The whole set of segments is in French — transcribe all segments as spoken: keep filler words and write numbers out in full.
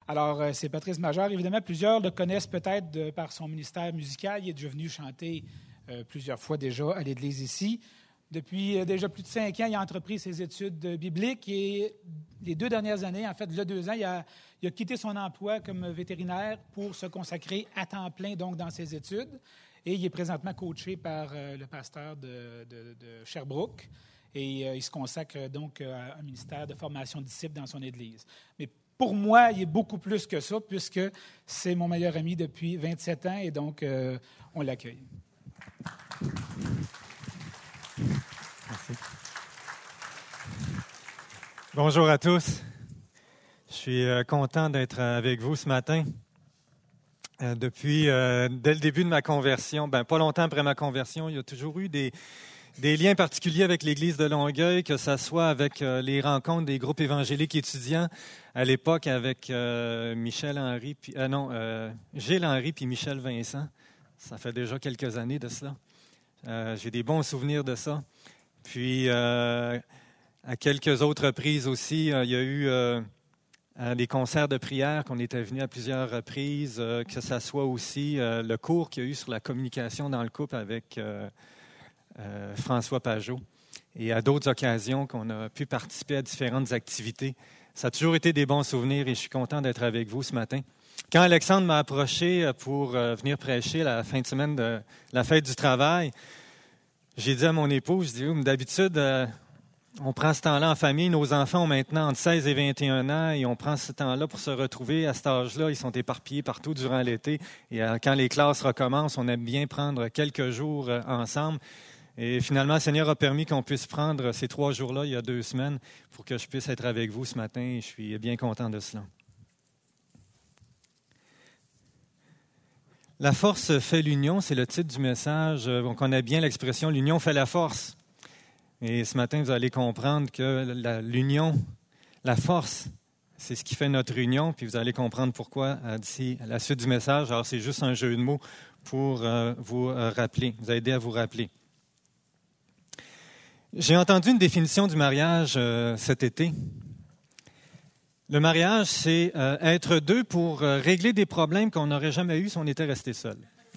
Alors, euh, c'est Patrice Major. Évidemment, plusieurs le connaissent peut-être de, par son ministère musical. Il est déjà venu chanter euh, plusieurs fois déjà à l'Église ici. Depuis euh, déjà plus de cinq ans, il a entrepris ses études euh, bibliques et les deux dernières années, en fait, il y a deux ans, il a, il a quitté son emploi comme vétérinaire pour se consacrer à temps plein donc dans ses études. Et il est présentement coaché par euh, le pasteur de, de, de Sherbrooke. Et euh, il se consacre donc à un ministère de formation de disciples dans son Église. Mais pour moi, il est beaucoup plus que ça, puisque c'est mon meilleur ami depuis vingt-sept ans, et donc euh, on l'accueille. Merci. Bonjour à tous. Je suis euh, content d'être avec vous ce matin. Euh, depuis, euh, dès le début de ma conversion, ben pas longtemps après ma conversion, il y a toujours eu des, des liens particuliers avec l'Église de Longueuil, que ce soit avec euh, les rencontres des groupes évangéliques étudiants, à l'époque avec euh, Michel Henry, puis, euh, non, euh, Gilles Henry puis Michel Vincent. Ça fait déjà quelques années de cela. Euh, j'ai des bons souvenirs de ça. Puis, euh, à quelques autres reprises aussi, euh, il y a eu euh, des concerts de prière qu'on était venus à plusieurs reprises, euh, que ce soit aussi euh, le cours qu'il y a eu sur la communication dans le couple avec euh, euh, François Pajot. Et à d'autres occasions qu'on a pu participer à différentes activités. Ça a toujours été des bons souvenirs et je suis content d'être avec vous ce matin. Quand Alexandre m'a approché pour euh, venir prêcher la fin de semaine de la fête du travail, j'ai dit à mon épouse, je dis, oh, d'habitude, euh, on prend ce temps-là en famille. Nos enfants ont maintenant entre seize et vingt et un ans et on prend ce temps-là pour se retrouver. À cet âge-là, ils sont éparpillés partout durant l'été. Et euh, quand les classes recommencent, on aime bien prendre quelques jours euh, ensemble. Et finalement, le Seigneur a permis qu'on puisse prendre ces trois jours-là, il y a deux semaines, pour que je puisse être avec vous ce matin. Et je suis bien content de cela. La force fait l'union, c'est le titre du message. On connaît bien l'expression « l'union fait la force ». Et ce matin, vous allez comprendre que la, l'union, la force, c'est ce qui fait notre union. Puis vous allez comprendre pourquoi d'ici à la suite du message. Alors, c'est juste un jeu de mots pour euh, vous euh, rappeler, vous aider à vous rappeler. J'ai entendu une définition du mariage euh, cet été. Le mariage, c'est euh, être deux pour euh, régler des problèmes qu'on n'aurait jamais eus si on était resté seul.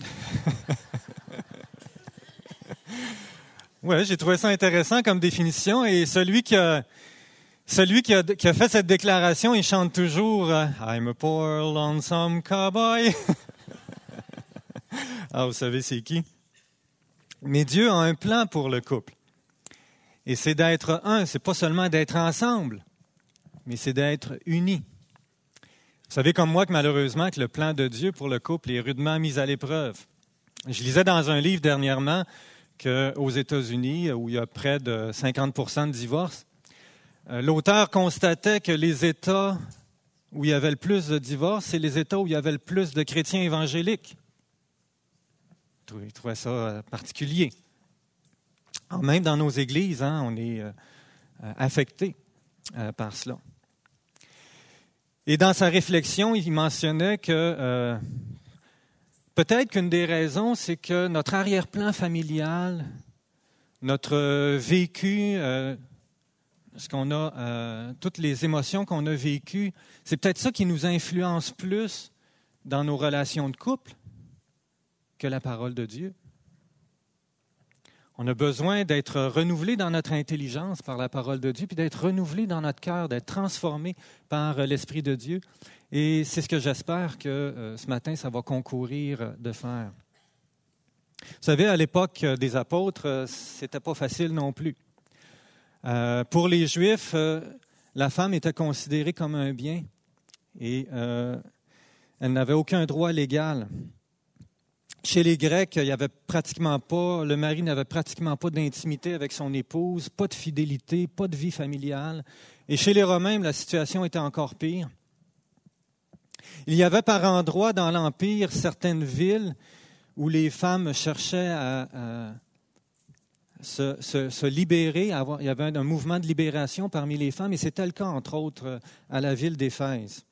Oui, j'ai trouvé ça intéressant comme définition. Et celui qui a, celui qui a, qui a fait cette déclaration, il chante toujours euh, « I'm a poor lonesome cowboy ». Ah, vous savez c'est qui? Mais Dieu a un plan pour le couple. Et c'est d'être un, c'est pas seulement d'être ensemble, mais c'est d'être unis. Vous savez comme moi que malheureusement que le plan de Dieu pour le couple est rudement mis à l'épreuve. Je lisais dans un livre dernièrement qu'aux États-Unis, où il y a près de cinquante pour cent de divorces, l'auteur constatait que les États où il y avait le plus de divorces, c'est les États où il y avait le plus de chrétiens évangéliques. Il trouvait ça particulier. Alors, même dans nos églises, hein, on est euh, affecté euh, par cela. Et dans sa réflexion, il mentionnait que euh, peut-être qu'une des raisons, c'est que notre arrière-plan familial, notre vécu, euh, ce qu'on a, euh, toutes les émotions qu'on a vécues, c'est peut-être ça qui nous influence plus dans nos relations de couple que la parole de Dieu. On a besoin d'être renouvelé dans notre intelligence par la parole de Dieu, puis d'être renouvelé dans notre cœur, d'être transformé par l'Esprit de Dieu. Et c'est ce que j'espère que euh, ce matin, ça va concourir de faire. Vous savez, à l'époque des apôtres, euh, c'était pas facile non plus. Euh, pour les Juifs, euh, la femme était considérée comme un bien et euh, elle n'avait aucun droit légal. Chez les Grecs, il y avait pratiquement pas, le mari n'avait pratiquement pas d'intimité avec son épouse, pas de fidélité, pas de vie familiale. Et chez les Romains, la situation était encore pire. Il y avait par endroits dans l'Empire certaines villes où les femmes cherchaient à, à se, se, se libérer. À avoir, il y avait un, un mouvement de libération parmi les femmes, et c'était le cas, entre autres, à la ville d'Éphèse.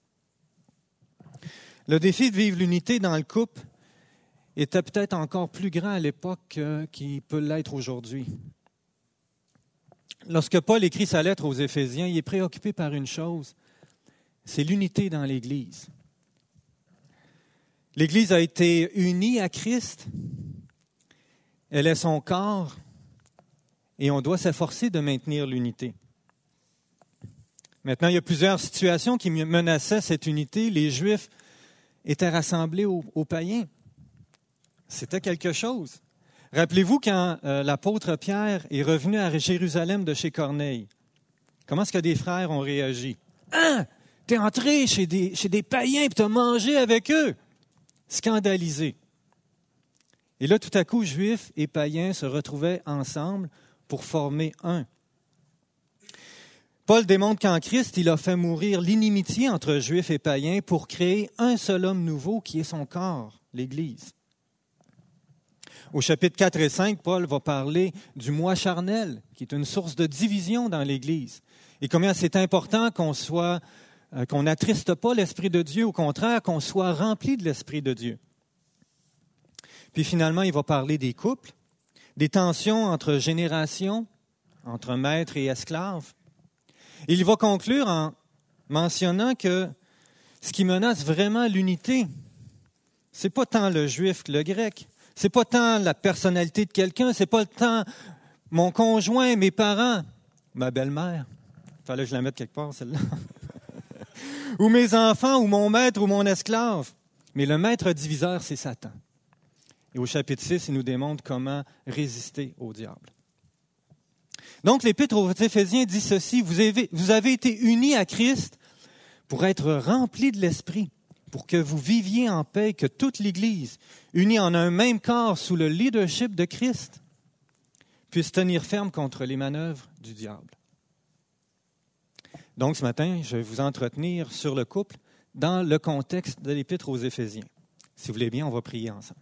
Le défi de vivre l'unité dans le couple était peut-être encore plus grand à l'époque euh, qu'il peut l'être aujourd'hui. Lorsque Paul écrit sa lettre aux Éphésiens, il est préoccupé par une chose, c'est l'unité dans l'Église. L'Église a été unie à Christ. Elle est son corps et on doit s'efforcer de maintenir l'unité. Maintenant, il y a plusieurs situations qui menaçaient cette unité. Les Juifs étaient rassemblés aux, aux païens. C'était quelque chose. Rappelez-vous quand euh, l'apôtre Pierre est revenu à Jérusalem de chez Corneille. Comment est-ce que des frères ont réagi? « Hein? T'es entré chez des, chez des païens et t'as mangé avec eux! » Scandalisé. Et là, tout à coup, Juifs et païens se retrouvaient ensemble pour former un. Paul démontre qu'en Christ, il a fait mourir l'inimitié entre Juifs et païens pour créer un seul homme nouveau qui est son corps, l'Église. Au chapitre quatre et cinq, Paul va parler du moi charnel, qui est une source de division dans l'Église. Et combien c'est important qu'on soit, euh, qu'on n'attriste pas l'Esprit de Dieu, au contraire, qu'on soit rempli de l'Esprit de Dieu. Puis finalement, il va parler des couples, des tensions entre générations, entre maîtres et esclaves. Et il va conclure en mentionnant que ce qui menace vraiment l'unité, c'est pas tant le juif que le grec. C'est pas tant la personnalité de quelqu'un, c'est pas tant mon conjoint, mes parents, ma belle-mère. Il fallait que je la mette quelque part, celle-là. Ou mes enfants, ou mon maître, ou mon esclave. Mais le maître diviseur, c'est Satan. Et au chapitre six, il nous démontre comment résister au diable. Donc, l'Épître aux Éphésiens dit ceci, vous avez, vous avez été unis à Christ pour être remplis de l'Esprit, pour que vous viviez en paix, que toute l'Église, unie en un même corps sous le leadership de Christ, puisse tenir ferme contre les manœuvres du diable. Donc, ce matin, je vais vous entretenir sur le couple dans le contexte de l'Épître aux Éphésiens. Si vous voulez bien, on va prier ensemble.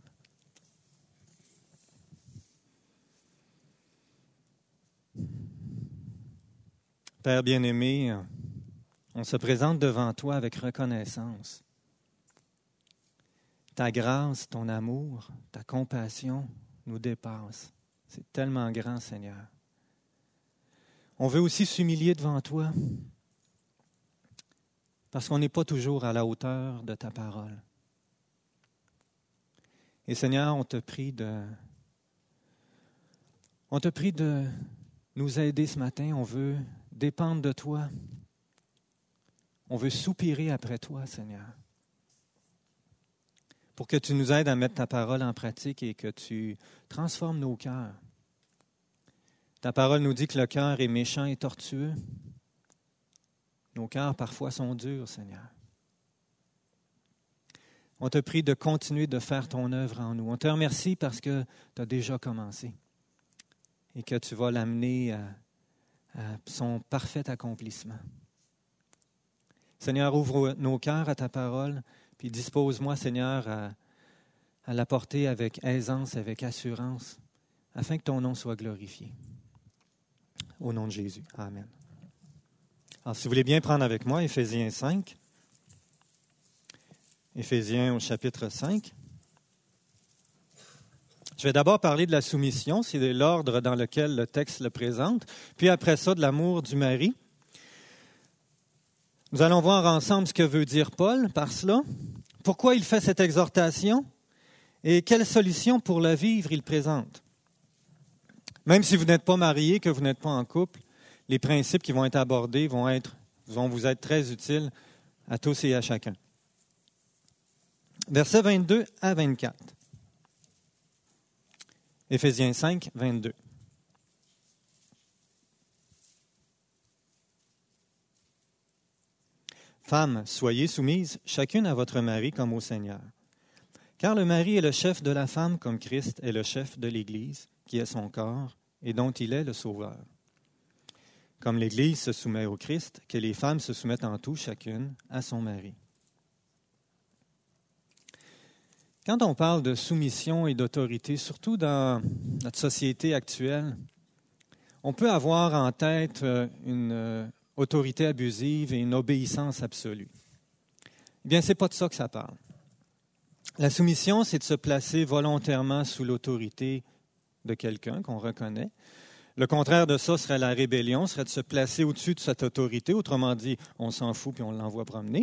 Père bien-aimé, on se présente devant toi avec reconnaissance. Ta grâce, ton amour, ta compassion nous dépassent. C'est tellement grand, Seigneur. On veut aussi s'humilier devant toi parce qu'on n'est pas toujours à la hauteur de ta parole. Et Seigneur, on te prie de, on te prie de nous aider ce matin. On veut dépendre de toi. On veut soupirer après toi, Seigneur, pour que tu nous aides à mettre ta parole en pratique et que tu transformes nos cœurs. Ta parole nous dit que le cœur est méchant et tortueux. Nos cœurs parfois sont durs, Seigneur. On te prie de continuer de faire ton œuvre en nous. On te remercie parce que tu as déjà commencé et que tu vas l'amener à à son parfait accomplissement. Seigneur, ouvre nos cœurs à ta parole, puis dispose-moi, Seigneur, à, à la porter avec aisance, avec assurance, afin que ton nom soit glorifié. Au nom de Jésus. Amen. Alors, si vous voulez bien prendre avec moi Éphésiens cinq. Éphésiens au chapitre cinq. Je vais d'abord parler de la soumission, c'est l'ordre dans lequel le texte le présente, puis après ça, de l'amour du mari. Nous allons voir ensemble ce que veut dire Paul par cela, pourquoi il fait cette exhortation et quelle solution pour la vivre il présente. Même si vous n'êtes pas marié, que vous n'êtes pas en couple, les principes qui vont être abordés vont, être, vont vous être très utiles à tous et à chacun. Versets vingt-deux à vingt-quatre. Éphésiens cinq, vingt-deux. Femmes, soyez soumises chacune à votre mari comme au Seigneur. Car le mari est le chef de la femme comme Christ est le chef de l'Église, qui est son corps et dont il est le sauveur. Comme l'Église se soumet au Christ, que les femmes se soumettent en tout chacune à son mari. Quand on parle de soumission et d'autorité, surtout dans notre société actuelle, on peut avoir en tête une autorité abusive et une obéissance absolue. Eh bien, ce n'est pas de ça que ça parle. La soumission, c'est de se placer volontairement sous l'autorité de quelqu'un qu'on reconnaît. Le contraire de ça serait la rébellion, serait de se placer au-dessus de cette autorité. Autrement dit, on s'en fout puis on l'envoie promener.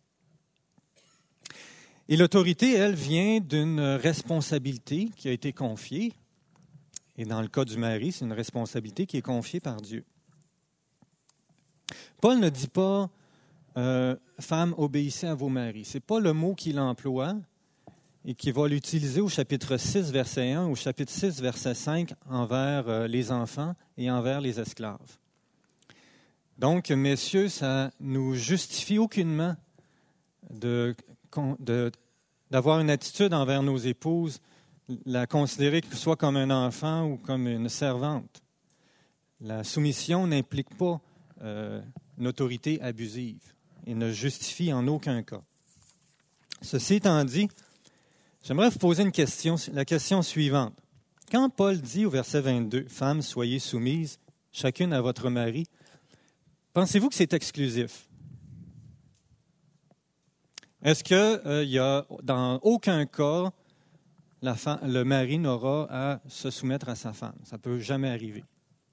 Et l'autorité, elle, vient d'une responsabilité qui a été confiée. Et dans le cas du mari, c'est une responsabilité qui est confiée par Dieu. Paul ne dit pas euh, « Femmes, obéissez à vos maris ». Ce n'est pas le mot qu'il emploie et qu'il va l'utiliser au chapitre six, verset un, au chapitre six, verset cinq, envers euh, les enfants et envers les esclaves. Donc, messieurs, ça nous justifie aucunement de, de, d'avoir une attitude envers nos épouses, la considérer soit comme un enfant ou comme une servante. La soumission n'implique pas euh, une autorité abusive et ne justifie en aucun cas. Ceci étant dit, j'aimerais vous poser une question, la question suivante. Quand Paul dit au verset vingt-deux, « Femmes, soyez soumises, chacune à votre mari », pensez-vous que c'est exclusif? Est-ce qu'il euh, y a, dans aucun cas, la femme, le mari n'aura à se soumettre à sa femme? Ça ne peut jamais arriver.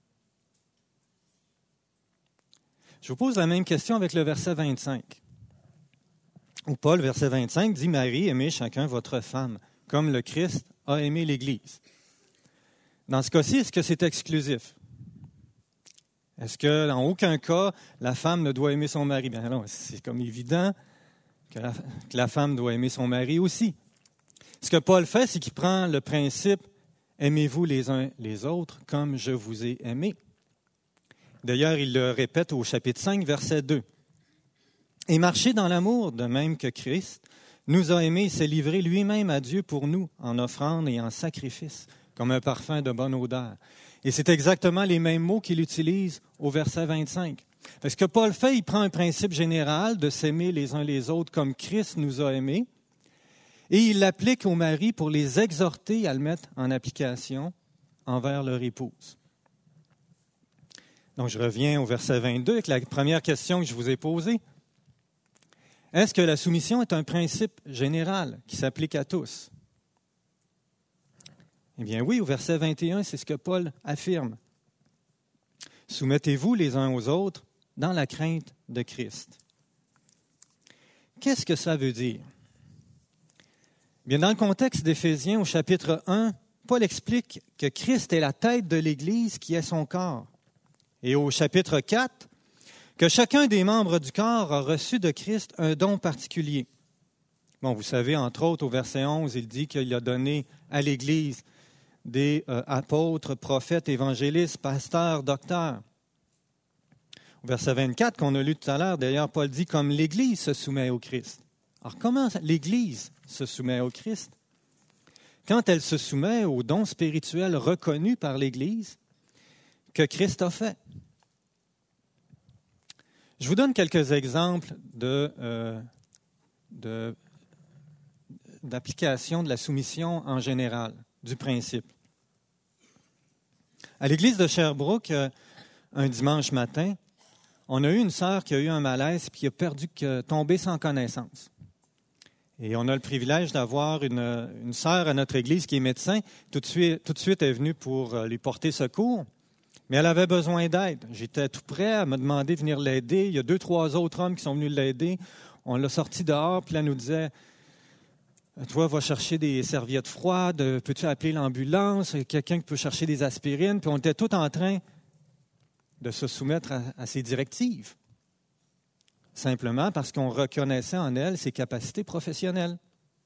Je vous pose la même question avec le verset vingt-cinq. Où Paul, verset vingt-cinq, dit « Marie, aimez chacun votre femme, comme le Christ a aimé l'Église. » Dans ce cas-ci, est-ce que c'est exclusif? Est-ce que, dans aucun cas, la femme ne doit aimer son mari? Bien non, c'est comme évident que la, que la femme doit aimer son mari aussi. Ce que Paul fait, c'est qu'il prend le principe « Aimez-vous les uns les autres comme je vous ai aimé ». D'ailleurs, il le répète au chapitre cinq, verset deux. « Et marchez dans l'amour, de même que Christ nous a aimés et s'est livré lui-même à Dieu pour nous, en offrande et en sacrifice, comme un parfum de bonne odeur. » Et c'est exactement les mêmes mots qu'il utilise au verset vingt-cinq. Ce que Paul fait, il prend un principe général de s'aimer les uns les autres comme Christ nous a aimés, et il l'applique aux maris pour les exhorter à le mettre en application envers leur épouse. Donc, je reviens au verset vingt-deux avec la première question que je vous ai posée. Est-ce que la soumission est un principe général qui s'applique à tous? Eh bien oui, au verset vingt et un, c'est ce que Paul affirme. « Soumettez-vous les uns aux autres dans la crainte de Christ. » Qu'est-ce que ça veut dire? Bien, dans le contexte d'Éphésiens, au chapitre un, Paul explique que Christ est la tête de l'Église qui est son corps. Et au chapitre quatre, que chacun des membres du corps a reçu de Christ un don particulier. Bon, vous savez, entre autres, au verset onze, il dit qu'il a donné à l'Église des euh, apôtres, prophètes, évangélistes, pasteurs, docteurs. Au verset vingt-quatre, qu'on a lu tout à l'heure, d'ailleurs, Paul dit « comme l'Église se soumet au Christ ». Alors, comment l'Église se soumet au Christ? Quand elle se soumet aux dons spirituels reconnus par l'Église que Christ a fait. Je vous donne quelques exemples de, euh, de, d'application de la soumission en général, du principe. À l'église de Sherbrooke, un dimanche matin, on a eu une sœur qui a eu un malaise et qui a perdu, qui a tombé sans connaissance. Et on a le privilège d'avoir une, une sœur à notre église qui est médecin. Tout de suite, tout de suite, elle est venue pour lui porter secours. Mais elle avait besoin d'aide. J'étais tout prêt, elle m'a demandé de venir l'aider. Il y a deux, trois autres hommes qui sont venus l'aider. On l'a sortie dehors, puis là, elle nous disait « Toi, va chercher des serviettes froides, peux-tu appeler l'ambulance? Quelqu'un qui peut chercher des aspirines? » Puis on était tous en train de se soumettre à, à ses directives, simplement parce qu'on reconnaissait en elle ses capacités professionnelles.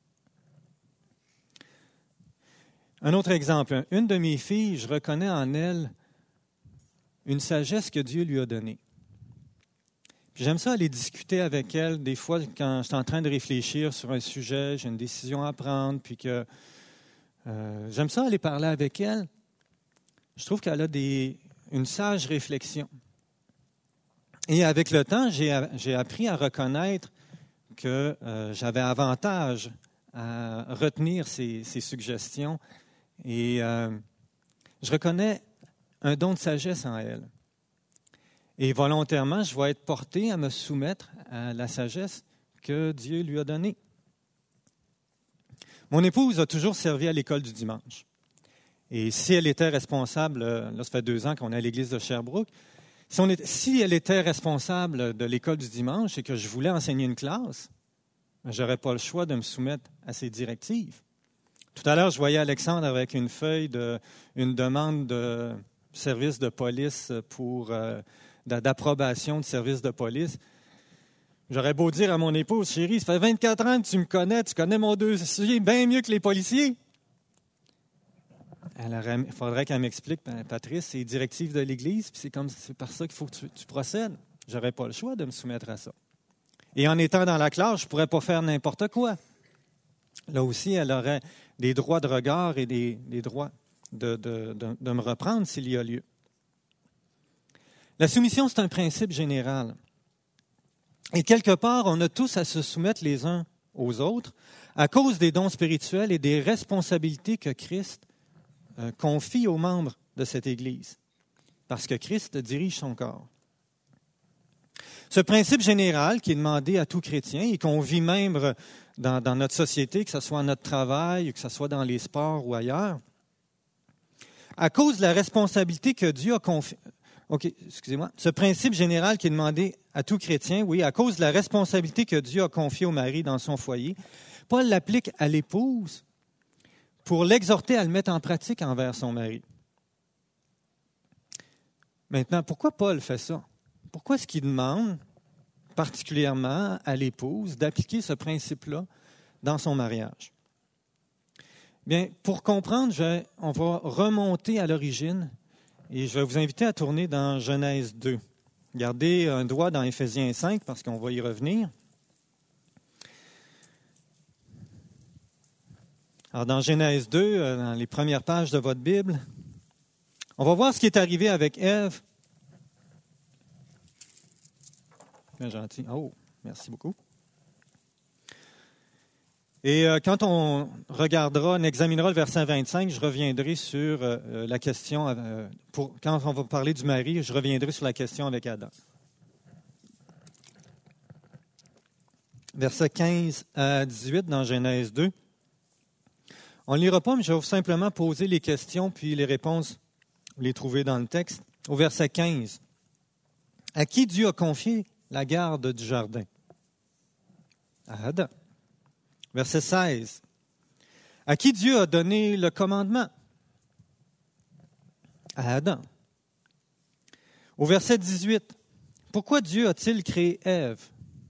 Un autre exemple, une de mes filles, je reconnais en elle une sagesse que Dieu lui a donnée. Puis j'aime ça aller discuter avec elle, des fois quand je suis en train de réfléchir sur un sujet, j'ai une décision à prendre, puis que euh, j'aime ça aller parler avec elle. Je trouve qu'elle a des, une sage réflexion. Et avec le temps, j'ai, j'ai appris à reconnaître que euh, j'avais avantage à retenir ses, ses suggestions. Et euh, je reconnais un don de sagesse en elle. Et volontairement, je vais être porté à me soumettre à la sagesse que Dieu lui a donnée. Mon épouse a toujours servi à l'école du dimanche. Et si elle était responsable, là, ça fait deux ans qu'on est à l'église de Sherbrooke, si, on est, si elle était responsable de l'école du dimanche et que je voulais enseigner une classe, je n'aurais pas le choix de me soumettre à ses directives. Tout à l'heure, je voyais Alexandre avec une feuille, de, une demande de service de police pour euh, d'approbation de service de police. J'aurais beau dire à mon épouse, chérie, ça fait vingt-quatre ans que tu me connais, tu connais mon dossier bien mieux que les policiers. Il faudrait qu'elle m'explique, Patrice, c'est les directives de l'Église, puis c'est comme c'est par ça qu'il faut que tu, tu procèdes. Je n'aurais pas le choix de me soumettre à ça. Et en étant dans la classe, je ne pourrais pas faire n'importe quoi. Là aussi, elle aurait des droits de regard et des, des droits de, de, de, de me reprendre s'il y a lieu. La soumission, c'est un principe général. Et quelque part, on a tous à se soumettre les uns aux autres à cause des dons spirituels et des responsabilités que Christ euh, confie aux membres de cette Église, parce que Christ dirige son corps. Ce principe général qui est demandé à tout chrétien et qu'on vit même dans, dans notre société, que ce soit à notre travail, que ce soit dans les sports ou ailleurs, à cause de la responsabilité que Dieu a confiée. OK, excusez-moi. Ce principe général qui est demandé à tout chrétien, oui, à cause de la responsabilité que Dieu a confiée au mari dans son foyer, Paul l'applique à l'épouse pour l'exhorter à le mettre en pratique envers son mari. Maintenant, pourquoi Paul fait ça? Pourquoi est-ce qu'il demande particulièrement à l'épouse d'appliquer ce principe-là dans son mariage? Bien, pour comprendre, je vais, on va remonter à l'origine et je vais vous inviter à tourner dans Genèse deux. Gardez un doigt dans Éphésiens cinq parce qu'on va y revenir. Alors, dans Genèse deux, dans les premières pages de votre Bible, on va voir ce qui est arrivé avec Ève. Bien gentil. Oh, merci beaucoup. Et euh, quand on regardera, on examinera le verset vingt-cinq, je reviendrai sur euh, la question, euh, pour, quand on va parler du mari, je reviendrai sur la question avec Adam. Verset quinze à dix-huit dans Genèse deux. On ne lira pas, mais je vais vous simplement poser les questions, puis les réponses, vous les trouvez dans le texte. Au verset quinze. À qui Dieu a confié la garde du jardin? À Adam. Verset seize. À qui Dieu a donné le commandement? À Adam. Au verset dix-huit. Pourquoi Dieu a-t-il créé Ève?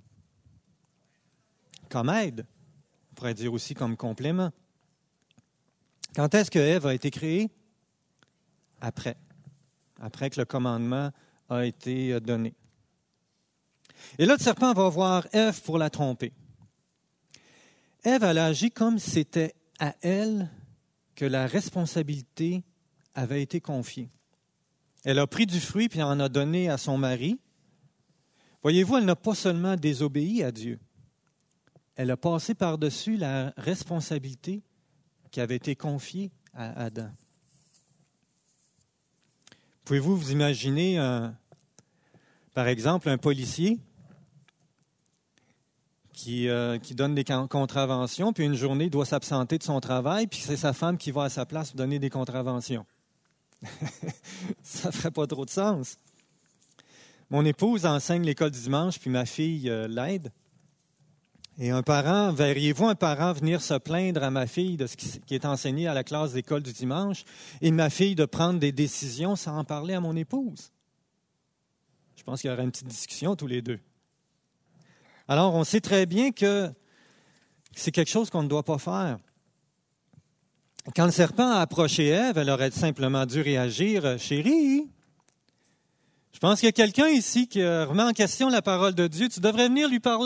Comme aide. On pourrait dire aussi comme complément. Quand est-ce que Ève a été créée? Après. Après que le commandement a été donné. Et là, le serpent va voir Ève pour la tromper. Ève, elle a agi comme si c'était à elle que la responsabilité avait été confiée. Elle a pris du fruit puis en a donné à son mari. Voyez-vous, elle n'a pas seulement désobéi à Dieu. Elle a passé par-dessus la responsabilité qui avait été confiée à Adam. Pouvez-vous vous imaginer, un, par exemple, un policier Qui, euh, qui donne des contraventions, puis une journée, il doit s'absenter de son travail, puis c'est sa femme qui va à sa place pour donner des contraventions. Ça ne ferait pas trop de sens. Mon épouse enseigne l'école du dimanche, puis ma fille euh, l'aide. Et un parent, verriez-vous un parent venir se plaindre à ma fille de ce qui, qui est enseigné à la classe d'école du dimanche, et ma fille de prendre des décisions sans en parler à mon épouse? Je pense qu'il y aurait une petite discussion tous les deux. Alors, on sait très bien que c'est quelque chose qu'on ne doit pas faire. Quand le serpent a approché Ève, elle aurait simplement dû réagir « Chérie, je pense qu'il y a quelqu'un ici qui remet en question la parole de Dieu, tu devrais venir lui parler. »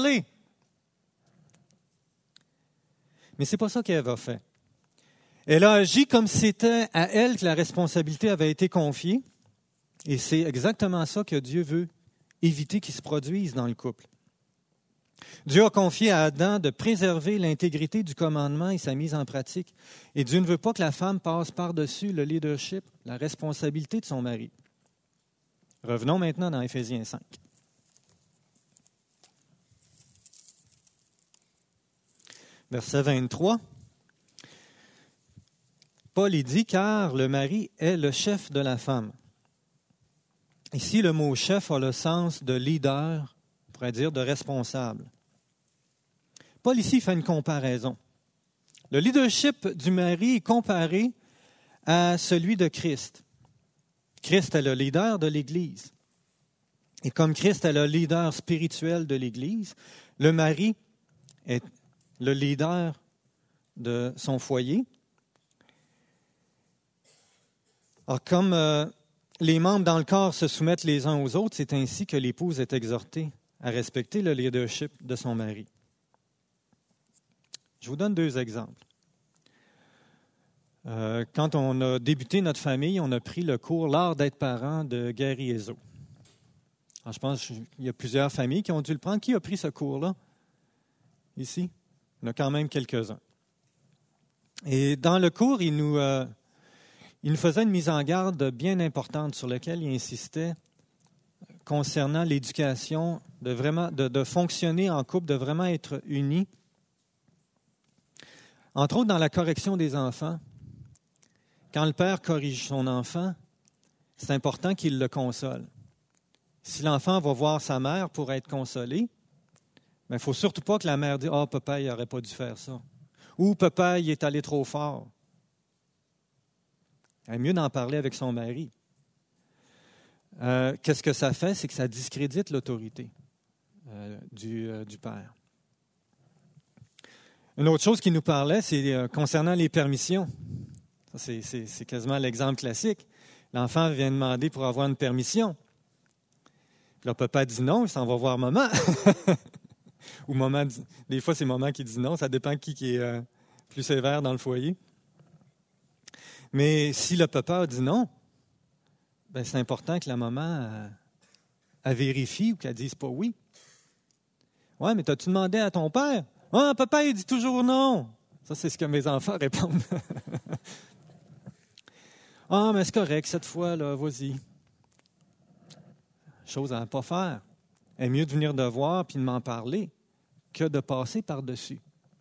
Mais ce n'est pas ça qu'Ève a fait. Elle a agi comme si c'était à elle que la responsabilité avait été confiée, et c'est exactement ça que Dieu veut éviter qu'il se produise dans le couple. Dieu a confié à Adam de préserver l'intégrité du commandement et sa mise en pratique. Et Dieu ne veut pas que la femme passe par-dessus le leadership, la responsabilité de son mari. Revenons maintenant dans Éphésiens cinq. Verset vingt-trois. Paul y dit « car le mari est le chef de la femme ». Ici, le mot « chef » a le sens de leader, on pourrait dire de responsable. Paul ici fait une comparaison. Le leadership du mari est comparé à celui de Christ. Christ est le leader de l'Église. Et comme Christ est le leader spirituel de l'Église, le mari est le leader de son foyer. Alors, comme euh, les membres dans le corps se soumettent les uns aux autres, c'est ainsi que l'épouse est exhortée à respecter le leadership de son mari. Je vous donne deux exemples. Euh, quand on a débuté notre famille, on a pris le cours « L'art d'être parent » de Gary Ezo. Alors, je pense qu'il y a plusieurs familles qui ont dû le prendre. Qui a pris ce cours-là? Ici? Il y en a quand même quelques-uns. Et dans le cours, il nous, euh, il nous faisait une mise en garde bien importante sur laquelle il insistait concernant l'éducation, de, vraiment, de, de fonctionner en couple, de vraiment être unis. Entre autres, dans la correction des enfants, quand le père corrige son enfant, c'est important qu'il le console. Si l'enfant va voir sa mère pour être consolé, il ne faut surtout pas que la mère dise « Ah, oh, papa, il n'aurait pas dû faire ça. » Ou « Papa, il est allé trop fort. » Il est mieux d'en parler avec son mari. Euh, qu'est-ce que ça fait? C'est que ça discrédite l'autorité euh, du, euh, du père. Une autre chose qui nous parlait, c'est euh, concernant les permissions. Ça, c'est, c'est, c'est quasiment l'exemple classique. L'enfant vient demander pour avoir une permission. Puis là, papa dit non, il s'en va voir maman. Ou maman dit, des fois, c'est maman qui dit non, ça dépend qui, qui est euh, plus sévère dans le foyer. Mais si le papa a dit non, ben, c'est important que la maman euh, elle vérifie ou qu'elle ne dise pas oui. Oui, mais t'as-tu demandé à ton père? Ah, papa, il dit toujours non. Ça, c'est ce que mes enfants répondent. Ah, mais c'est correct, cette fois, là, vas-y. Chose à ne pas faire. Il est mieux de venir de voir puis de m'en parler que de passer par-dessus.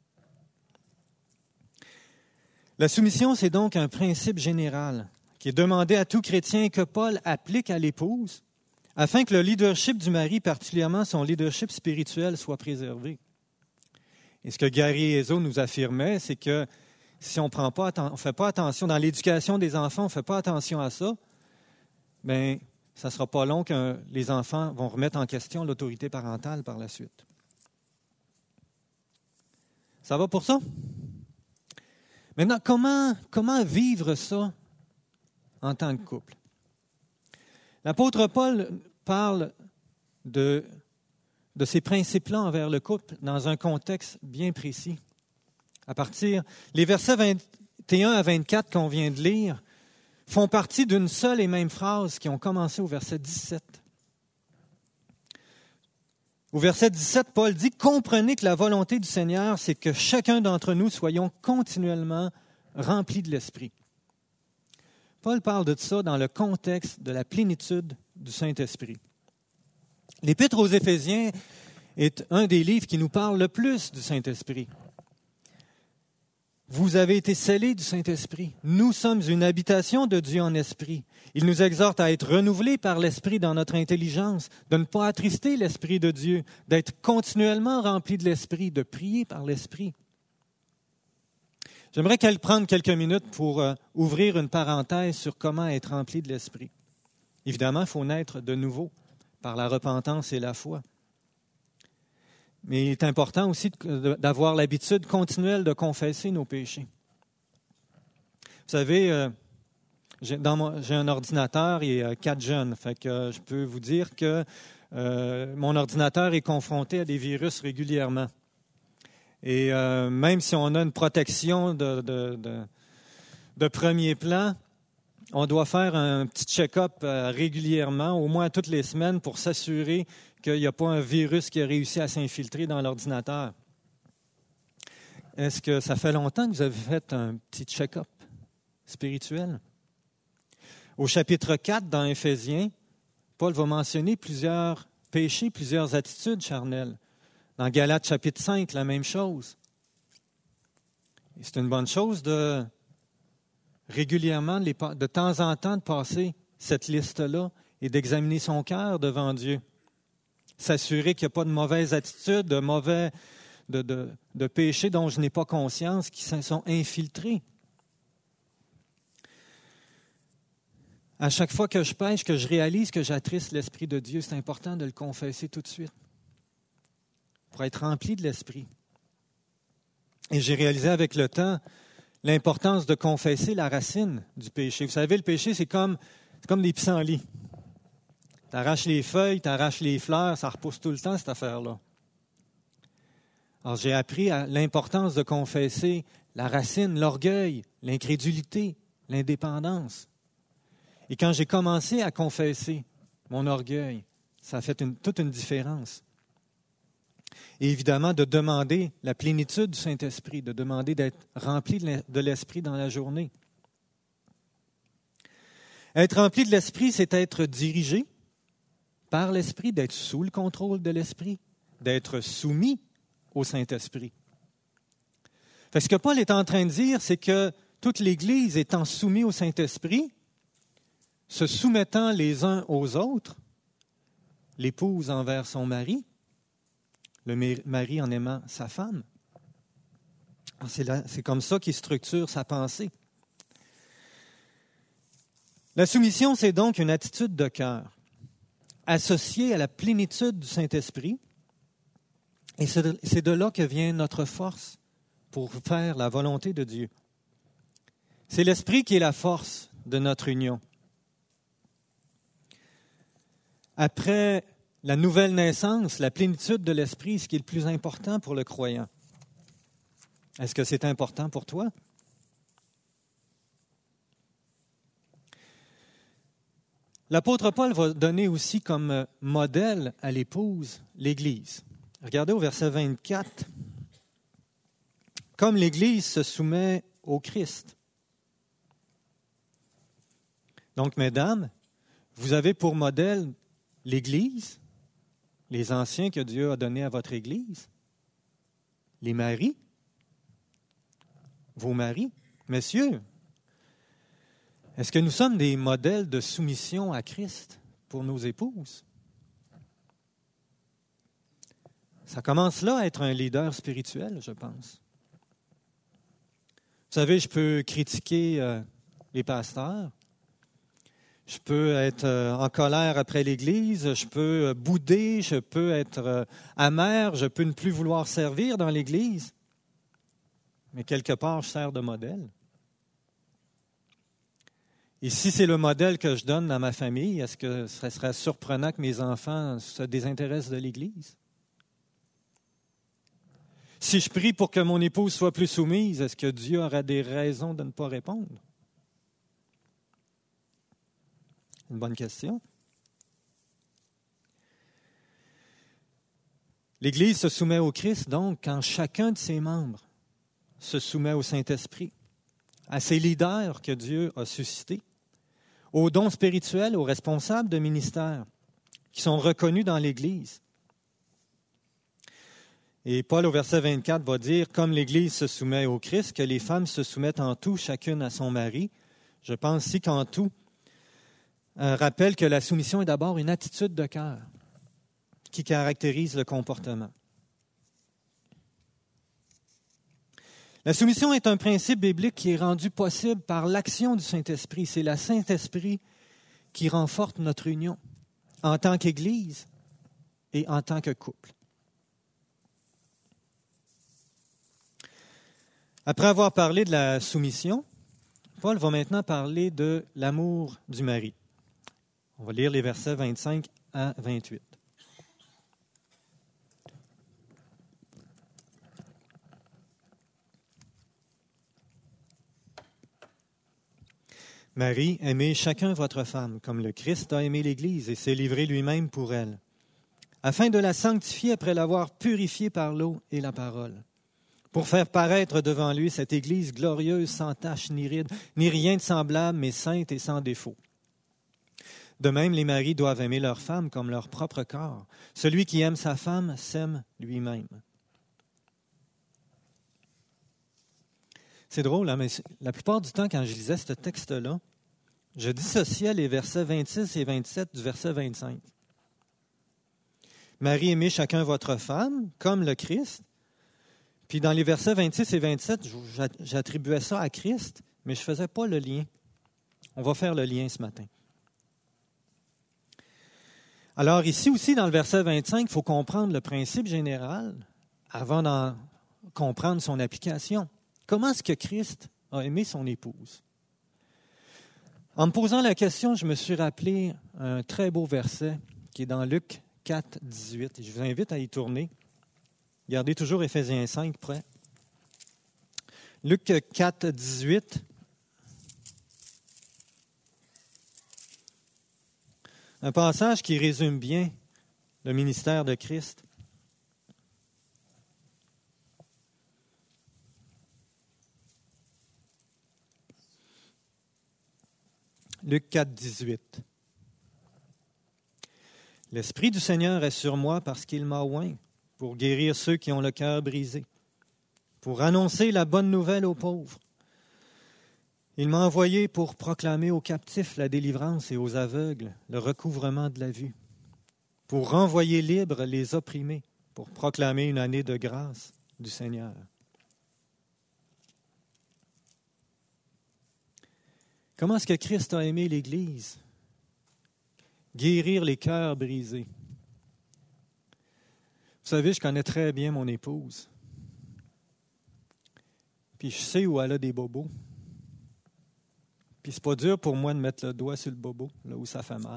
La soumission, c'est donc un principe général qui est demandé à tout chrétien que Paul applique à l'épouse afin que le leadership du mari, particulièrement son leadership spirituel, soit préservé. Et ce que Gary Ezo nous affirmait, c'est que si on prend pas atten- on fait pas attention dans l'éducation des enfants, on ne fait pas attention à ça, bien, ça ne sera pas long que les enfants vont remettre en question l'autorité parentale par la suite. Ça va pour ça? Maintenant, comment, comment vivre ça en tant que couple? L'apôtre Paul parle de, de ces principes-là envers le couple dans un contexte bien précis. À partir, les versets vingt et un à vingt-quatre qu'on vient de lire font partie d'une seule et même phrase qui ont commencé au verset dix-sept. Au verset dix-sept, Paul dit « Comprenez que la volonté du Seigneur, c'est que chacun d'entre nous soyons continuellement remplis de l'Esprit. » Paul parle de ça dans le contexte de la plénitude du Saint-Esprit. L'Épître aux Éphésiens est un des livres qui nous parle le plus du Saint-Esprit. Vous avez été scellés du Saint-Esprit. Nous sommes une habitation de Dieu en esprit. Il nous exhorte à être renouvelés par l'Esprit dans notre intelligence, de ne pas attrister l'Esprit de Dieu, d'être continuellement remplis de l'Esprit, de prier par l'Esprit. J'aimerais prendre quelques minutes pour euh, ouvrir une parenthèse sur comment être rempli de l'Esprit. Évidemment, il faut naître de nouveau par la repentance et la foi. Mais il est important aussi d'avoir l'habitude continuelle de confesser nos péchés. Vous savez, euh, j'ai, dans mon, j'ai un ordinateur et euh, quatre jeunes. Fait que euh, je peux vous dire que euh, mon ordinateur est confronté à des virus régulièrement. Et euh, même si on a une protection de, de, de, de premier plan, on doit faire un petit check-up euh, régulièrement, au moins toutes les semaines, pour s'assurer qu'il n'y a pas un virus qui a réussi à s'infiltrer dans l'ordinateur. Est-ce que ça fait longtemps que vous avez fait un petit check-up spirituel? Au chapitre quatre, dans Éphésiens, Paul va mentionner plusieurs péchés, plusieurs attitudes charnelles. Dans Galates, chapitre cinq, la même chose. Et c'est une bonne chose de, régulièrement, de temps en temps, de passer cette liste-là et d'examiner son cœur devant Dieu. S'assurer qu'il n'y a pas de mauvaises attitudes, de mauvais, de, de, de péchés dont je n'ai pas conscience, qui se sont infiltrés. À chaque fois que je pêche, que je réalise que j'attriste l'Esprit de Dieu, c'est important de le confesser tout de suite pour être rempli de l'Esprit. Et j'ai réalisé avec le temps l'importance de confesser la racine du péché. Vous savez, le péché, c'est comme, c'est comme des pissenlits. Tu arraches les feuilles, tu arraches les fleurs, ça repousse tout le temps, cette affaire-là. Alors, j'ai appris à l'importance de confesser la racine, l'orgueil, l'incrédulité, l'indépendance. Et quand j'ai commencé à confesser mon orgueil, ça a fait une, toute une différence. Et évidemment, de demander la plénitude du Saint-Esprit, de demander d'être rempli de l'Esprit dans la journée. Être rempli de l'Esprit, c'est être dirigé par l'Esprit, d'être sous le contrôle de l'Esprit, d'être soumis au Saint-Esprit. Fait que ce que Paul est en train de dire, c'est que toute l'Église étant soumise au Saint-Esprit, se soumettant les uns aux autres, l'épouse envers son mari, le mari en aimant sa femme. C'est, là, c'est comme ça qu'il structure sa pensée. La soumission, c'est donc une attitude de cœur, associée à la plénitude du Saint-Esprit, et c'est de, c'est de là que vient notre force pour faire la volonté de Dieu. C'est l'Esprit qui est la force de notre union. Après la nouvelle naissance, la plénitude de l'Esprit, ce qui est le plus important pour le croyant. Est-ce que c'est important pour toi? L'apôtre Paul va donner aussi comme modèle à l'épouse l'Église. Regardez au verset vingt-quatre. Comme l'Église se soumet au Christ. Donc, mesdames, vous avez pour modèle l'Église, les anciens que Dieu a donnés à votre Église, les maris, vos maris. Messieurs, est-ce que nous sommes des modèles de soumission à Christ pour nos épouses? Ça commence là à être un leader spirituel, je pense. Vous savez, je peux critiquer euh, les pasteurs. Je peux être en colère après l'Église, je peux bouder, je peux être amer, je peux ne plus vouloir servir dans l'Église. Mais quelque part, je sers de modèle. Et si c'est le modèle que je donne dans ma famille, est-ce que ce serait surprenant que mes enfants se désintéressent de l'Église? Si je prie pour que mon épouse soit plus soumise, est-ce que Dieu aurait des raisons de ne pas répondre? Une bonne question. L'Église se soumet au Christ, donc, quand chacun de ses membres se soumet au Saint-Esprit, à ses leaders que Dieu a suscités, aux dons spirituels, aux responsables de ministère qui sont reconnus dans l'Église. Et Paul, au verset vingt-quatre, va dire, comme l'Église se soumet au Christ, que les femmes se soumettent en tout, chacune à son mari. Je pense aussi qu'en tout, un rappel que la soumission est d'abord une attitude de cœur qui caractérise le comportement. La soumission est un principe biblique qui est rendu possible par l'action du Saint-Esprit. C'est le Saint-Esprit qui renforce notre union en tant qu'Église et en tant que couple. Après avoir parlé de la soumission, Paul va maintenant parler de l'amour du mari. On va lire les versets vingt-cinq à vingt-huit. Marie, aimez chacun votre femme, comme le Christ a aimé l'Église et s'est livré lui-même pour elle, afin de la sanctifier après l'avoir purifiée par l'eau et la parole, pour faire paraître devant lui cette Église glorieuse, sans tache ni ride, ni rien de semblable, mais sainte et sans défaut. De même, les maris doivent aimer leur femme comme leur propre corps. Celui qui aime sa femme s'aime lui-même. C'est drôle, hein, mais la plupart du temps, quand je lisais ce texte-là, je dissociais les versets vingt-six et vingt-sept du verset vingt-cinq. Marie, aimez chacun votre femme, comme le Christ. Puis dans les versets vingt-six et vingt-sept, j'attribuais ça à Christ, mais je ne faisais pas le lien. On va faire le lien ce matin. Alors ici aussi, dans le verset vingt-cinq, il faut comprendre le principe général avant d'en comprendre son application. Comment est-ce que Christ a aimé son épouse? En me posant la question, je me suis rappelé un très beau verset qui est dans Luc quatre, dix-huit. Je vous invite à y tourner. Gardez toujours Éphésiens cinq prêt. Luc quatre, dix-huit. Un passage qui résume bien le ministère de Christ. Luc quatre, dix-huit. L'Esprit du Seigneur est sur moi parce qu'il m'a oint pour guérir ceux qui ont le cœur brisé, pour annoncer la bonne nouvelle aux pauvres. Il m'a envoyé pour proclamer aux captifs la délivrance et aux aveugles le recouvrement de la vue, pour renvoyer libres les opprimés, pour proclamer une année de grâce du Seigneur. Comment est-ce que Christ a aimé l'Église? Guérir les cœurs brisés. Vous savez, je connais très bien mon épouse. Puis je sais où elle a des bobos. Puis c'est pas dur pour moi de mettre le doigt sur le bobo, là où ça fait mal.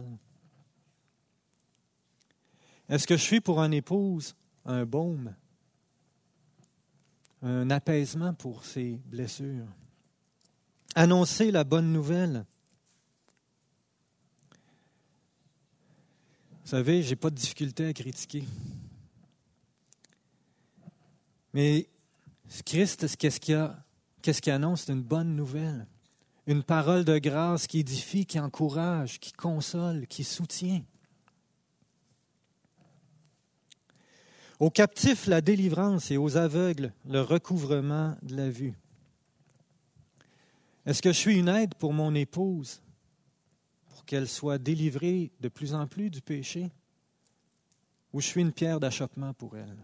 Est-ce que je suis pour une épouse un baume, un apaisement pour ses blessures? Annoncer la bonne nouvelle. Vous savez, je n'ai pas de difficulté à critiquer. Mais Christ, qu'est-ce qu'il a, qu'est-ce qu'il annonce? C'est une bonne nouvelle. Une parole de grâce qui édifie, qui encourage, qui console, qui soutient. Aux captifs, la délivrance et aux aveugles, le recouvrement de la vue. Est-ce que je suis une aide pour mon épouse, pour qu'elle soit délivrée de plus en plus du péché, ou je suis une pierre d'achoppement pour elle?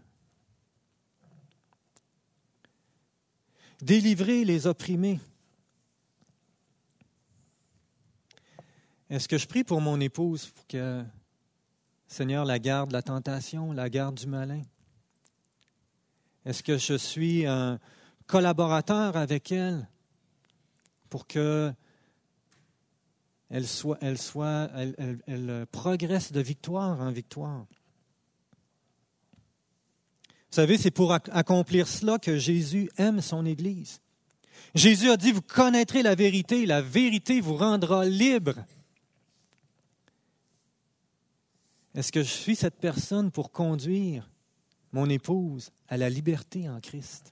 Délivrer les opprimés. Est-ce que je prie pour mon épouse pour que, Seigneur, la garde de la tentation, la garde du malin? Est-ce que je suis un collaborateur avec elle pour que elle soit, elle soit, elle, elle, elle progresse de victoire en victoire? Vous savez, c'est pour accomplir cela que Jésus aime son Église. Jésus a dit, vous connaîtrez la vérité, la vérité vous rendra libre. Est-ce que je suis cette personne pour conduire mon épouse à la liberté en Christ?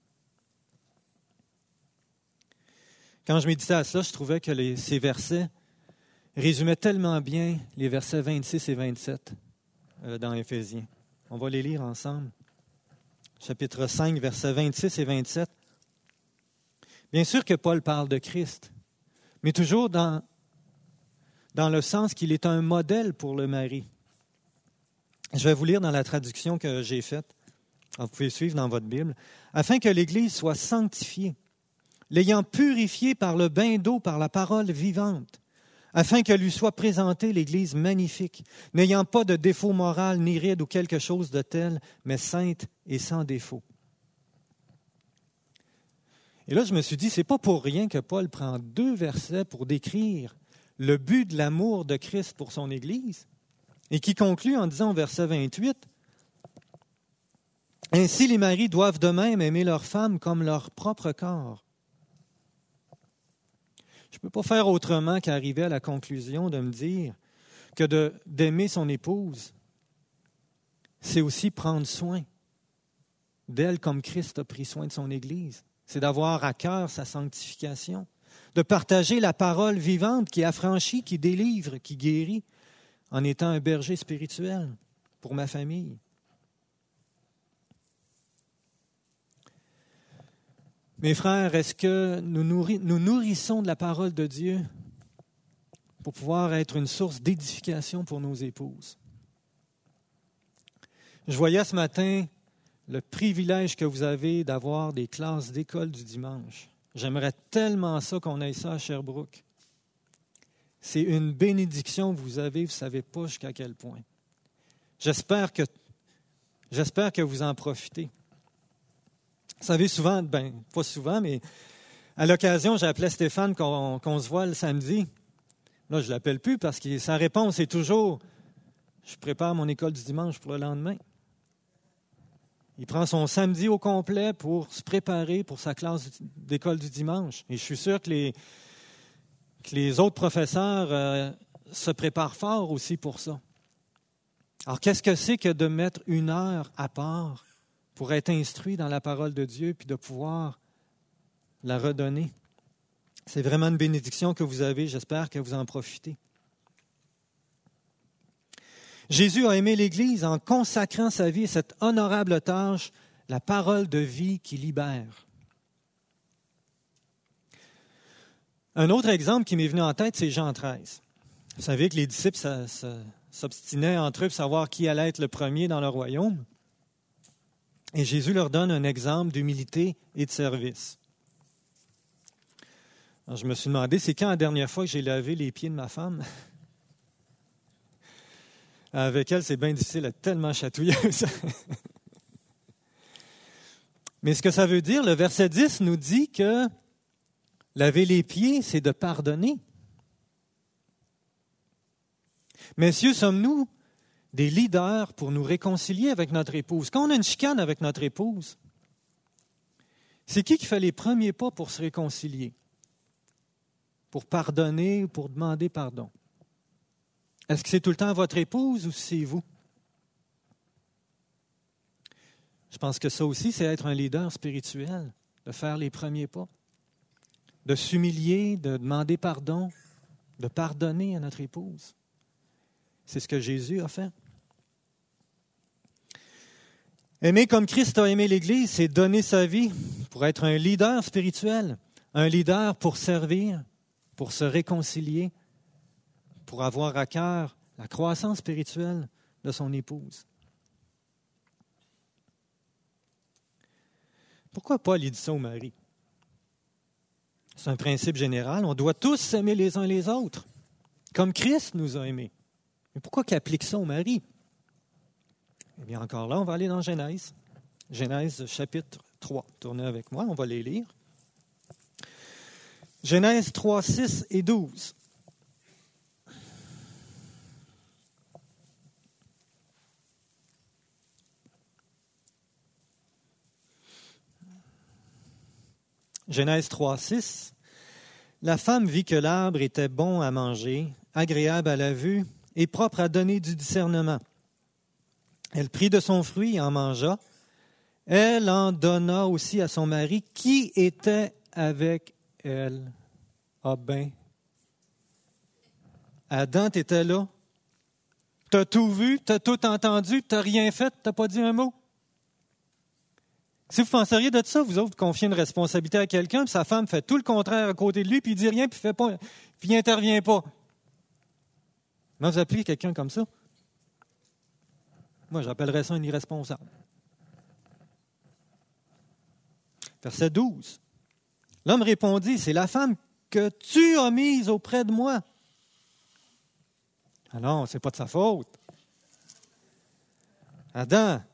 Quand je méditais à cela, je trouvais que les, ces versets résumaient tellement bien les versets vingt-six et vingt-sept euh, dans Éphésiens. On va les lire ensemble. Chapitre cinq, versets vingt-six et vingt-sept. Bien sûr que Paul parle de Christ, mais toujours dans, dans le sens qu'il est un modèle pour le mari. Je vais vous lire dans la traduction que j'ai faite. Vous pouvez suivre dans votre Bible. Afin que l'Église soit sanctifiée, l'ayant purifiée par le bain d'eau, par la parole vivante, afin que lui soit présentée l'Église magnifique, n'ayant pas de défaut moral, ni ride ou quelque chose de tel, mais sainte et sans défaut. Et là, je me suis dit, c'est pas pour rien que Paul prend deux versets pour décrire le but de l'amour de Christ pour son Église, et qui conclut en disant au verset vingt-huit, « Ainsi les maris doivent de même aimer leurs femmes comme leur propre corps. » Je ne peux pas faire autrement qu'arriver à la conclusion de me dire que de, d'aimer son épouse, c'est aussi prendre soin d'elle comme Christ a pris soin de son Église. C'est d'avoir à cœur sa sanctification, de partager la parole vivante qui affranchit, qui délivre, qui guérit, en étant un berger spirituel pour ma famille. Mes frères, est-ce que nous, nourri, nous nourrissons de la parole de Dieu pour pouvoir être une source d'édification pour nos épouses? Je voyais ce matin le privilège que vous avez d'avoir des classes d'école du dimanche. J'aimerais tellement ça qu'on ait ça à Sherbrooke. C'est une bénédiction que vous avez, vous ne savez pas jusqu'à quel point. J'espère que, j'espère que vous en profitez. Vous savez, souvent, ben pas souvent, mais à l'occasion, j'appelais Stéphane qu'on, qu'on se voit le samedi. Là, je ne l'appelle plus parce que sa réponse est toujours « Je prépare mon école du dimanche pour le lendemain ». Il prend son samedi au complet pour se préparer pour sa classe d'école du dimanche. Et je suis sûr que les, que les autres professeurs euh, se préparent fort aussi pour ça. Alors, qu'est-ce que c'est que de mettre une heure à part pour être instruit dans la parole de Dieu puis de pouvoir la redonner? C'est vraiment une bénédiction que vous avez. J'espère que vous en profitez. Jésus a aimé l'Église en consacrant sa vie à cette honorable tâche, la parole de vie qui libère. Un autre exemple qui m'est venu en tête, c'est Jean treize. Vous savez que les disciples ça, ça, s'obstinaient entre eux pour savoir qui allait être le premier dans le royaume. Et Jésus leur donne un exemple d'humilité et de service. Alors, je me suis demandé, c'est quand la dernière fois que j'ai lavé les pieds de ma femme? Avec elle, c'est bien difficile, elle est tellement chatouilleuse. Mais ce que ça veut dire, le verset dix nous dit que laver les pieds, c'est de pardonner. Messieurs, sommes-nous des leaders pour nous réconcilier avec notre épouse? Quand on a une chicane avec notre épouse, c'est qui qui fait les premiers pas pour se réconcilier? Pour pardonner ou pour demander pardon? Est-ce que c'est tout le temps votre épouse ou c'est vous? Je pense que ça aussi, c'est être un leader spirituel, de faire les premiers pas, de s'humilier, de demander pardon, de pardonner à notre épouse. C'est ce que Jésus a fait. Aimer comme Christ a aimé l'Église, c'est donner sa vie pour être un leader spirituel, un leader pour servir, pour se réconcilier, pour avoir à cœur la croissance spirituelle de son épouse. Pourquoi Paul dit ça au mari? C'est un principe général. On doit tous s'aimer les uns les autres, comme Christ nous a aimés. Mais pourquoi qu'il applique ça au mari? Eh bien, encore là, on va aller dans Genèse. Genèse chapitre trois. Tournez avec moi, on va les lire. Genèse trois, six et douze. Genèse trois, six. La femme vit que l'arbre était bon à manger, agréable à la vue et propre à donner du discernement. Elle prit de son fruit et en mangea. Elle en donna aussi à son mari qui était avec elle. Ah ben, Adam, tu étais là. Tu as tout vu, tu as tout entendu, tu n'as rien fait, tu n'as pas dit un mot. Si vous penseriez de ça, vous autres, confiez une responsabilité à quelqu'un, puis sa femme fait tout le contraire à côté de lui, puis il dit rien, puis il ne puis intervient pas. Comment vous appelez quelqu'un comme ça? Moi, j'appellerais ça un irresponsable. Verset douze. L'homme répondit, c'est la femme que tu as mise auprès de moi. Ah non, ce n'est pas de sa faute. Adam,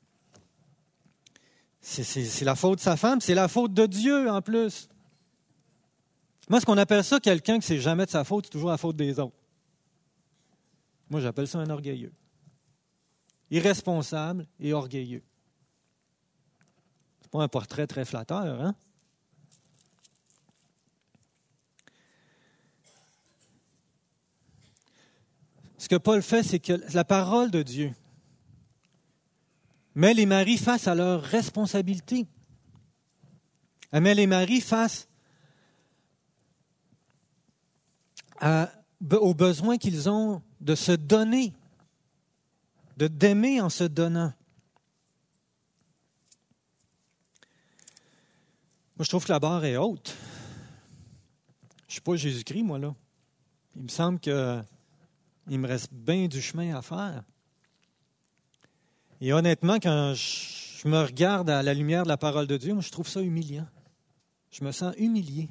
c'est, c'est, c'est la faute de sa femme, c'est la faute de Dieu en plus. Moi, ce qu'on appelle ça, quelqu'un qui ne sait jamais de sa faute, c'est toujours la faute des autres. Moi, j'appelle ça un orgueilleux. Irresponsable et orgueilleux. C'est pas un portrait très flatteur, hein? Ce que Paul fait, c'est que la parole de Dieu met les maris face à leurs responsabilités. Elle met les maris face à, aux besoins qu'ils ont de se donner, de d'aimer en se donnant. Moi, je trouve que la barre est haute. Je ne suis pas Jésus-Christ, moi, là. Il me semble qu'il me reste bien du chemin à faire. Et honnêtement, quand je me regarde à la lumière de la parole de Dieu, moi, je trouve ça humiliant. Je me sens humilié.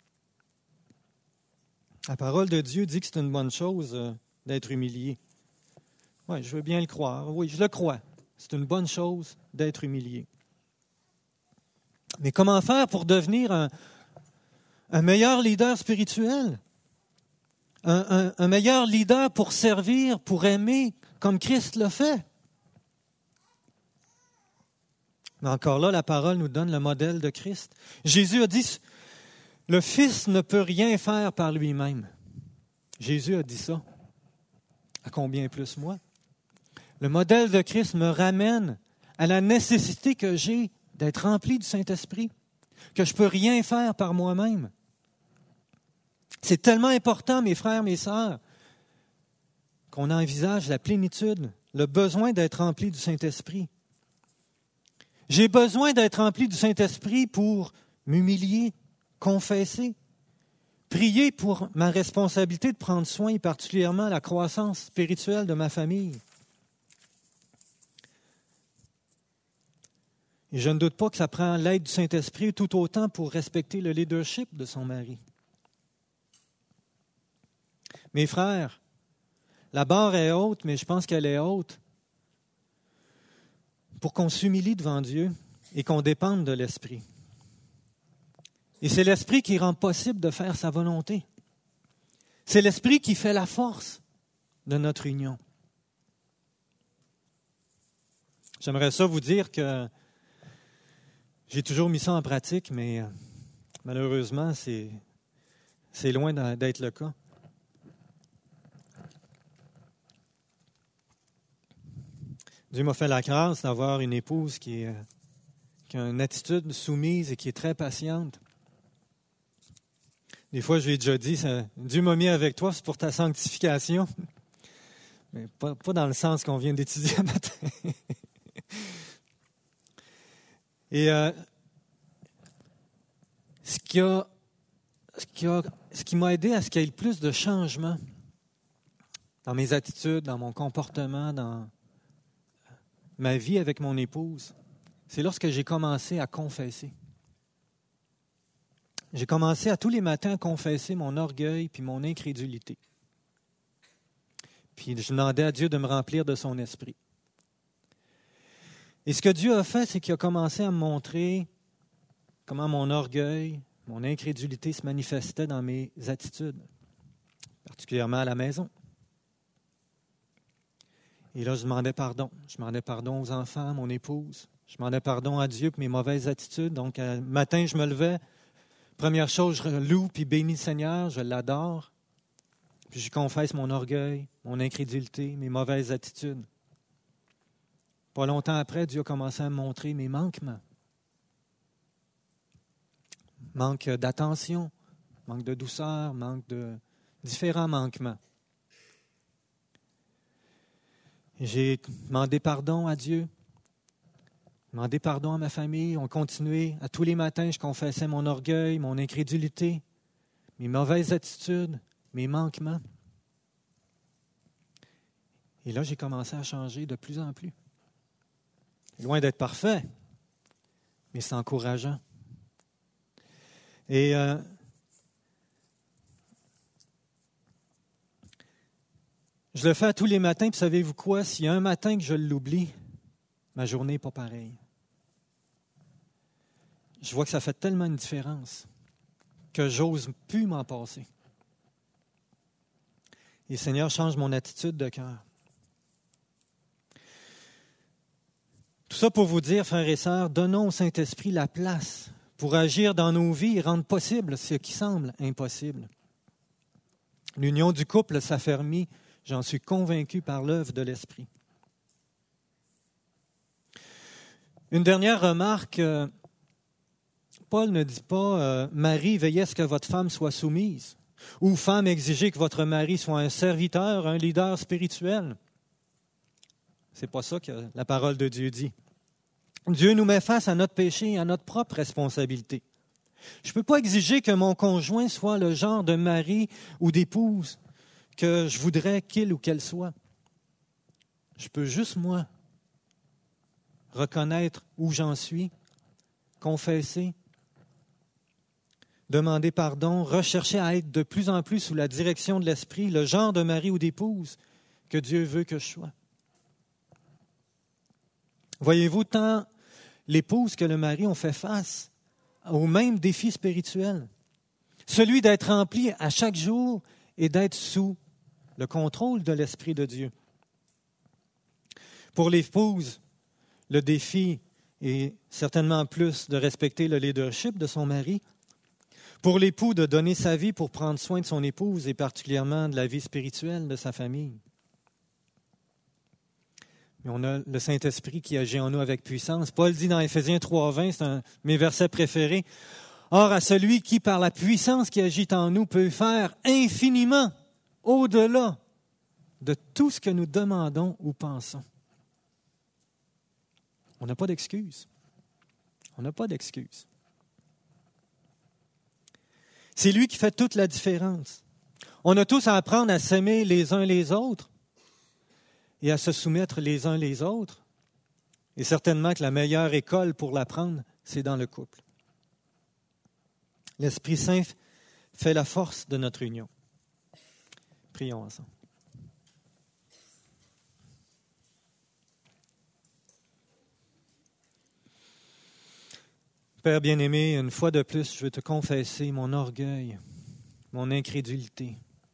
La parole de Dieu dit que c'est une bonne chose euh, d'être humilié. Oui, je veux bien le croire. Oui, je le crois. C'est une bonne chose d'être humilié. Mais comment faire pour devenir un, un meilleur leader spirituel? Un, un, un meilleur leader pour servir, pour aimer, comme Christ l'a fait? Mais encore là, la parole nous donne le modèle de Christ. Jésus a dit, le Fils ne peut rien faire par lui-même. Jésus a dit ça. À combien plus moi? Le modèle de Christ me ramène à la nécessité que j'ai d'être rempli du Saint-Esprit, que je ne peux rien faire par moi-même. C'est tellement important, mes frères, mes sœurs, qu'on envisage la plénitude, le besoin d'être rempli du Saint-Esprit. J'ai besoin d'être rempli du Saint-Esprit pour m'humilier, confesser, prier pour ma responsabilité de prendre soin, et particulièrement la croissance spirituelle de ma famille. Et je ne doute pas que ça prend l'aide du Saint-Esprit tout autant pour respecter le leadership de son mari. Mes frères, la barre est haute, mais je pense qu'elle est haute pour qu'on s'humilie devant Dieu et qu'on dépende de l'Esprit. Et c'est l'Esprit qui rend possible de faire sa volonté. C'est l'Esprit qui fait la force de notre union. J'aimerais ça vous dire que j'ai toujours mis ça en pratique, mais malheureusement, c'est, c'est loin d'être le cas. Dieu m'a fait la grâce d'avoir une épouse qui, est, qui a une attitude soumise et qui est très patiente. Des fois, je lui ai déjà dit, ça, Dieu m'a mis avec toi, c'est pour ta sanctification. Mais pas, pas dans le sens qu'on vient d'étudier ce matin. Et euh, ce, qui a, ce, qui a, ce qui m'a aidé à ce qu'il y ait le plus de changements dans mes attitudes, dans mon comportement, dans ma vie avec mon épouse, c'est lorsque j'ai commencé à confesser. J'ai commencé à tous les matins à confesser mon orgueil puis mon incrédulité. Puis je demandais à Dieu de me remplir de son esprit. Et ce que Dieu a fait, c'est qu'il a commencé à me montrer comment mon orgueil, mon incrédulité se manifestait dans mes attitudes, particulièrement à la maison. Et là, je demandais pardon. Je demandais pardon aux enfants, à mon épouse. Je demandais pardon à Dieu pour mes mauvaises attitudes. Donc, le matin, je me levais. Première chose, je loue puis bénis le Seigneur, je l'adore. Puis je confesse mon orgueil, mon incrédulité, mes mauvaises attitudes. Pas longtemps après, Dieu a commencé à me montrer mes manquements. Manque d'attention, manque de douceur, manque de différents manquements. J'ai demandé pardon à Dieu, demandé pardon à ma famille. On continuait. À tous les matins, je confessais mon orgueil, mon incrédulité, mes mauvaises attitudes, mes manquements. Et là, j'ai commencé à changer de plus en plus. Loin d'être parfait, mais c'est encourageant. Et euh, je le fais à tous les matins, puis savez-vous quoi? S'il y a un matin que je l'oublie, ma journée n'est pas pareille. Je vois que ça fait tellement une différence que j'ose plus m'en passer. Et le Seigneur change mon attitude de cœur. Tout ça pour vous dire, frères et sœurs, donnons au Saint-Esprit la place pour agir dans nos vies et rendre possible ce qui semble impossible. L'union du couple s'affermit, j'en suis convaincu par l'œuvre de l'Esprit. Une dernière remarque, euh, Paul ne dit pas euh, « Marie, veillez à ce que votre femme soit soumise » ou « Femme, exigez que votre mari soit un serviteur, un leader spirituel ». Ce n'est pas ça que la parole de Dieu dit. Dieu nous met face à notre péché et à notre propre responsabilité. Je ne peux pas exiger que mon conjoint soit le genre de mari ou d'épouse que je voudrais qu'il ou qu'elle soit. Je peux juste, moi, reconnaître où j'en suis, confesser, demander pardon, rechercher à être de plus en plus sous la direction de l'Esprit, le genre de mari ou d'épouse que Dieu veut que je sois. Voyez-vous, tant l'épouse que le mari ont fait face au même défi spirituel, celui d'être rempli à chaque jour et d'être sous le contrôle de l'Esprit de Dieu. Pour l'épouse, le défi est certainement plus de respecter le leadership de son mari. Pour l'époux, de donner sa vie pour prendre soin de son épouse et particulièrement de la vie spirituelle de sa famille. Mais on a le Saint-Esprit qui agit en nous avec puissance. Paul dit dans Éphésiens trois vingt, c'est un de mes versets préférés, « Or, à celui qui, par la puissance qui agit en nous, peut faire infiniment au-delà de tout ce que nous demandons ou pensons. » On n'a pas d'excuse. On n'a pas d'excuse. C'est lui qui fait toute la différence. On a tous à apprendre à s'aimer les uns les autres et à se soumettre les uns les autres. Et certainement que la meilleure école pour l'apprendre, c'est dans le couple. L'Esprit Saint fait la force de notre union. Prions ensemble. Père bien-aimé, une fois de plus, je veux te confesser mon orgueil, mon incrédulité.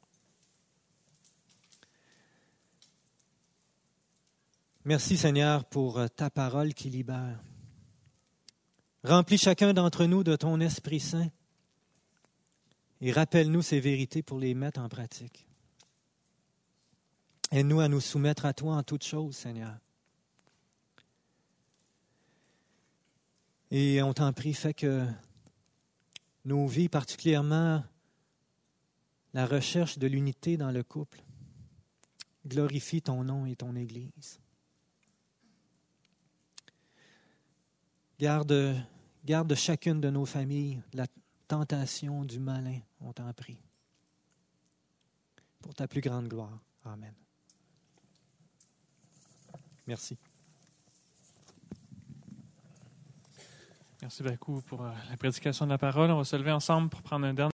Merci Seigneur pour ta parole qui libère. Remplis chacun d'entre nous de ton Esprit Saint et rappelle-nous ces vérités pour les mettre en pratique. Aide-nous à nous soumettre à toi en toutes choses, Seigneur. Et on t'en prie, fais que nos vies, particulièrement la recherche de l'unité dans le couple, glorifie ton nom et ton Église. Garde, garde chacune de nos familles la tentation du malin, on t'en prie. Pour ta plus grande gloire. Amen. Merci. Merci beaucoup pour la prédication de la parole. On va se lever ensemble pour prendre un dernier